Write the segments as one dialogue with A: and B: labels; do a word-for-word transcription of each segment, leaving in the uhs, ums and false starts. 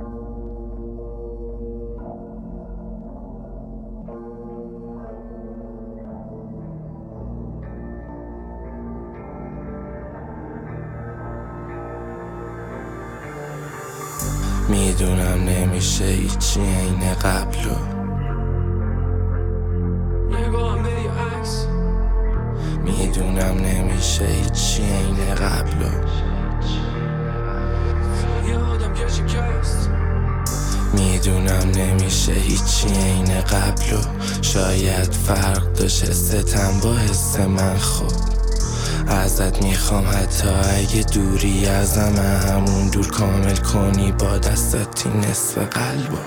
A: میدونم نمیشه هیچی عین قبلو.
B: نگاهم به یه عکس،
A: میدونم نمیشه هیچی عین قبلو.
B: یه آدم که شکست،
A: میدونم نمیشه هیچی عین قبلو. شاید فرق داشت ستم با حس من. خب ازت میخوام حتی اگه دوری ازم همون دور کامل کنی با دستت این نصف قلبو.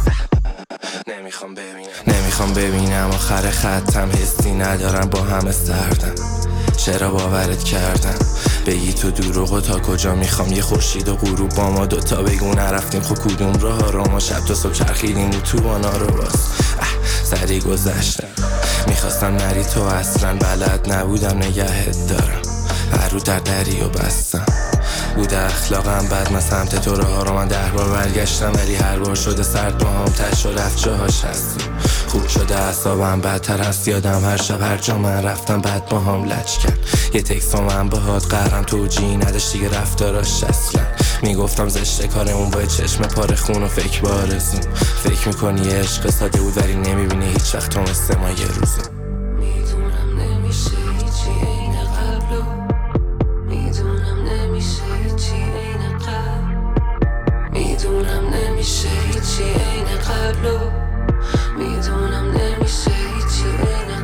A: نمیخوام ببینم نمیخوام ببینم آخر خطم. حسی ندارم با همه سردم. چرا باورت کردم بگی تو دروغو؟ تا کجا میخوام یه خورشید و غروب با ما دوتا بگو نرفتیم؟ خب کدوم راه رو ما شب تا صبح چرخیدیم و تو بانا رو باز سری گذشتم. میخواستم نری تو اصلا بلد نبودم نگهت دارم. هر رو در دری و بستم بوده اخلاقم بد. من سمت تو راه رو من ده بار برگشتم ولی هر بار شده سرد با هم تش و رفت جاهاش هستی. خوب شده اعصابم بدتر هست. یادم هر شب هر جا من رفتم بعد با هم لچ کرد. یه تکس با من باهات قهرم توجیهی نداشت دیگه رفتاراش اصلا. میگفتم زشته کارمون با چشم پاره خون و فکر با آرزوم. فکر میکنی یه عشق ساده بود ولی نمیبینی هیچ وقت تو مثل ما یه روزو.
C: میدونم نمیشه هیچی عین قبلو. میدونم نمیشه هیچی عین قبل. میدونم نمیشه هیچی عین قبلو. میدونم نمیشه هیچی عین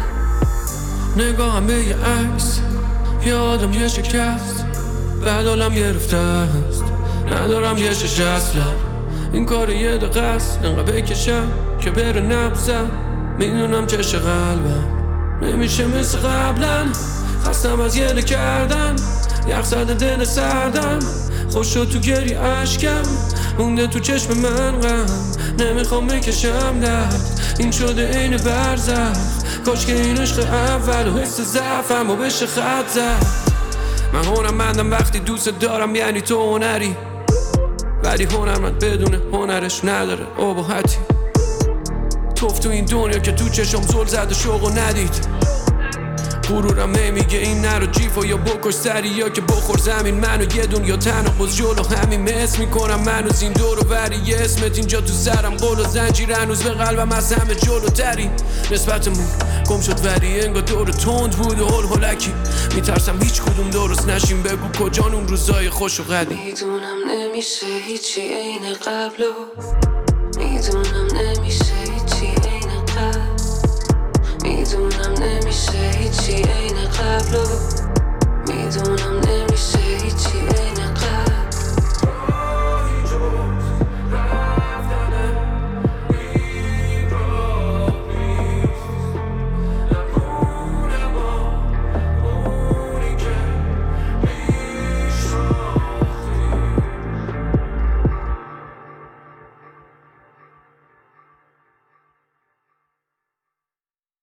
C: قبل.
B: نگاهم به یه عکس، یه آدم یه شکست، بعد حالم گرفته است. ندارم یه شش اصلا. این کار یه دقیقه است، انقدر بکشم که بره نبزم. میدونم چش قلبم نمیشه مثل قبلا. خستم از گله کردن، یخ زده دل سردم. خوش شد تو گری عشقم، مونده تو چشم من غم. نمیخوام بکشم درد، این شده عین برزخ. کاش که این عشق اول و حس ضعفم و بشه خط زد. من هنرمندم وقتی دوست دارم یعنی تو هنری، ولی هنرمند بدون هنرش نداره ابهتی. توف تو این دنیا که تو چشم زل زد و شوقو ندید. غرورم نمیگه این نرو جیفو یا بکش سری یا که بخور زمین. منو یه دنیا تنها باز جلو همین مس میکنم. منو زین دورو وری یه اسمت اینجا تو سرم. قول و زنجیر هنوز به قلبم از همه جلوتری. نسبتمون گم شد ولی انگار دور تند بود و هل هلکی. میترسم هیچ کدوم درست نشیم. بگو کجان اون روزای خوش و قدیم.
C: میدونم نمیشه هیچی عین قبلو. میدونم نمیشه هیچی عین قبل. میدونم نمیشه هیچی عین قبلو. میدونم